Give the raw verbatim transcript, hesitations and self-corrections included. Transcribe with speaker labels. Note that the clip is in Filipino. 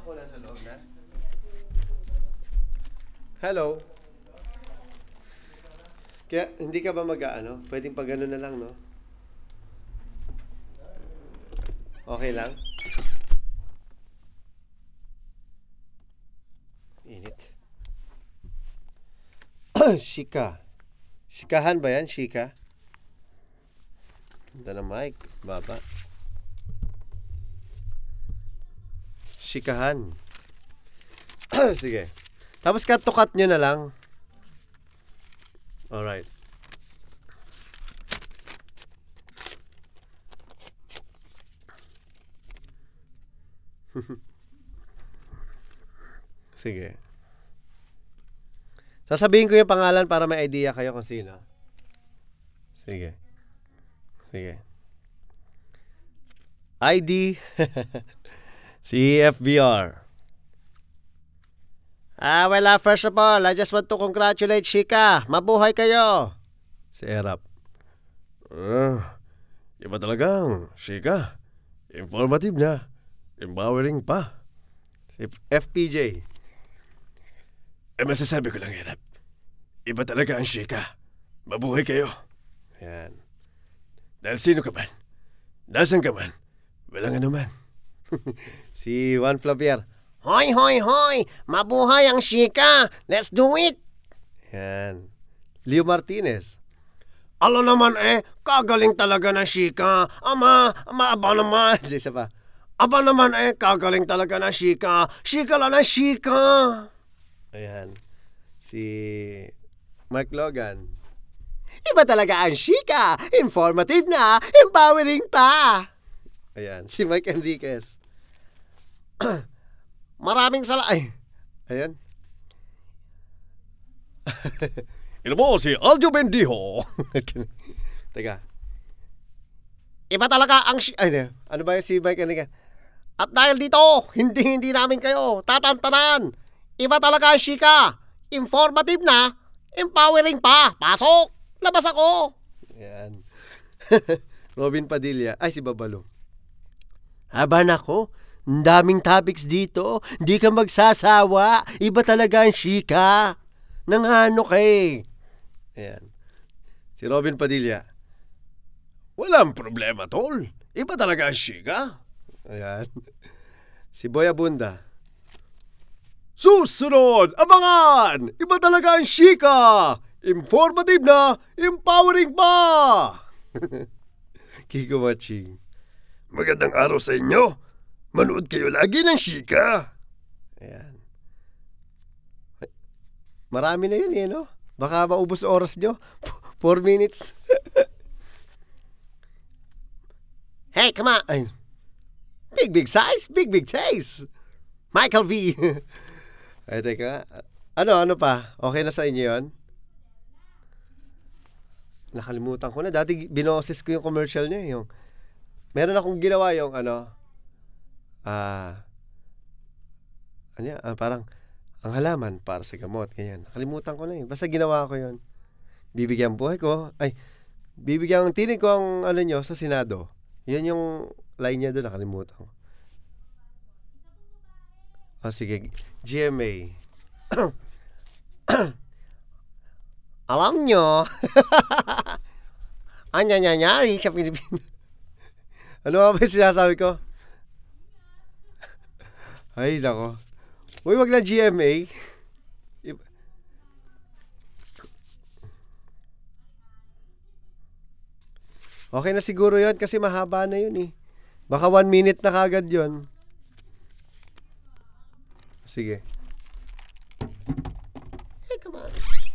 Speaker 1: Ako lang sa loob na. Hello? Kaya hindi ka ba mag-ano? Pwedeng pag gano'n na lang, no? Okay lang? Init. Shika. Shikahan ba yan? Shika? Ganda na mic. Baba. Shikahan. Sige. Tapos cut to cut nyo na lang. Alright. Sige. Sasabihin ko yung pangalan para may idea kayo kung sino. Sige. Sige. I D C F B R. Ah, well, uh, first of all, I just want to congratulate Shika. Mabuhay kayo. Si Erap. Uh, iba talagang Shika. Informative na. Empowering pa. Si F P J. Eh, masasabi ko lang, Erap. Iba talaga ang Shika. Mabuhay kayo. Ayan. Dahil sino ka man? Nasaan ka man? Walang anuman. Si Juan Flavier. Hoy, hoy, hoy! Mabuhay ang Shika! Let's do it! Yan. Leo Martinez. Alo naman eh, kagaling talaga ng Shika. Ama, ama, aba naman. Isa pa. Aba naman eh, kagaling talaga ng Shika. Shika lang ng Shika. Ayan. Si Mark Logan. Iba talaga ang Shika. Informative na, empowering pa. Ayan. Si Mike Enriquez. Maraming sala... Ay. Ayan. Ito mo si Aljo Bendijo. Teka. Iba talaga ang... Shi- Ay, ano ba yung si Mike Enriquez? At dahil dito, hindi-hindi namin kayo tatantanan. Iba talaga ang Shika. Informative na, empowering pa. Pasok! Labas ako! Ayan. Robin Padilla. Ay, si Babalo. Aba nako, ang daming topics dito. Di ka magsasawa. Iba talaga ang Shika. Nangano kay. Ayan. Si Robin Padilla. Walang problema, tol. Iba talaga ang Shika. Ayan. Si Boy Abunda. Susunod! Abangan! Iba talaga ang Shika. Informative na, empowering pa. Kiko Maching. Magandang araw sa inyo. Manood kayo lagi ng Shika. Ayan. Marami na yun eh, no? Baka maubos oras nyo. Four minutes. Hey, come on. Ay. Big, big size. Big, big taste. Michael V. Ay, teka. Ano, ano pa? Okay na sa inyo yun? Nakalimutan ko na. Dati binoses ko yung commercial niya. Yung meron akong ginawa yung ano, ah, uh, ano yan, uh, parang, ang halaman para sa gamot, ganyan. Nakalimutan ko na yun. Basta ginawa ko yun. Bibigyan buhay ko, ay, bibigyan, tinig ko ang ano nyo sa Senado. Yun yung line niya doon, nakalimutan ko. Oh, sige, G M A. Alam nyo, ang nangyayari sa Pilipinas. Ano nga ba yung sinasabi ko? Ay, nako. Uy, wag na G M A. Okay na siguro yun kasi mahaba na yun eh. Baka one minute na kagad yun. Sige. Hey, come on.